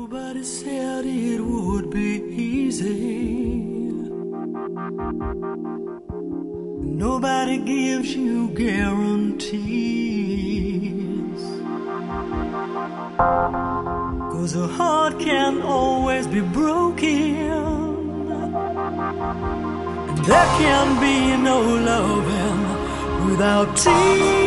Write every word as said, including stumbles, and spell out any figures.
Nobody said it would be easy. Nobody gives you guarantees. 'Cause a heart can always be broken, and there can be no loving without tears.